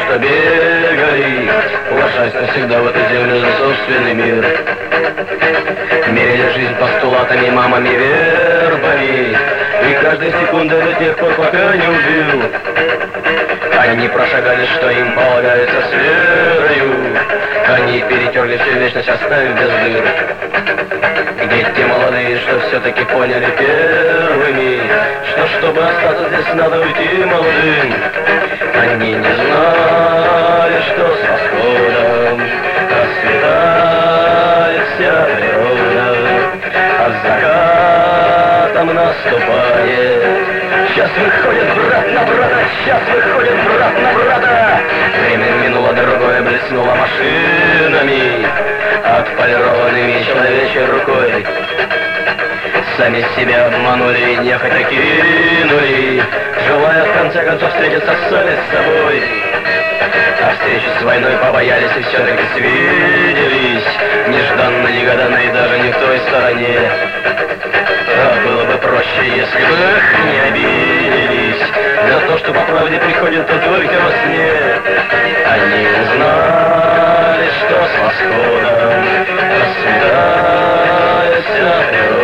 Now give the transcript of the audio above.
что бегали, уважаясь навсегда в эту землю за собственный мир. Мерили жизнь постулатами, мамами, вербами, и каждой секундой до тех пор, пока не убил. Они прошагали, что им полагается, с верою. Они перетерли всю вечность, оставив без дыр. Где те молодые, что все-таки поняли первыми, что чтобы остаться здесь, надо уйти молодым. Они не знали, что с восходом расцветает вся природа, а с закатом наступает. Сейчас выходит брат на брата, сейчас выходит брат на брата. Время минуло, другое блеснуло машинами, отполированными человечьей рукой. Сами себя обманули и нехотя кинули, желая в конце концов встретиться сами с собой. А встречи с войной побоялись и все-таки свиделись, нежданно, негаданно и даже не в той стороне. А было бы проще, если бы их не обиделись за то, что по правде приходит то только во сне. Они узнали, что с восходом расцветает вся природа.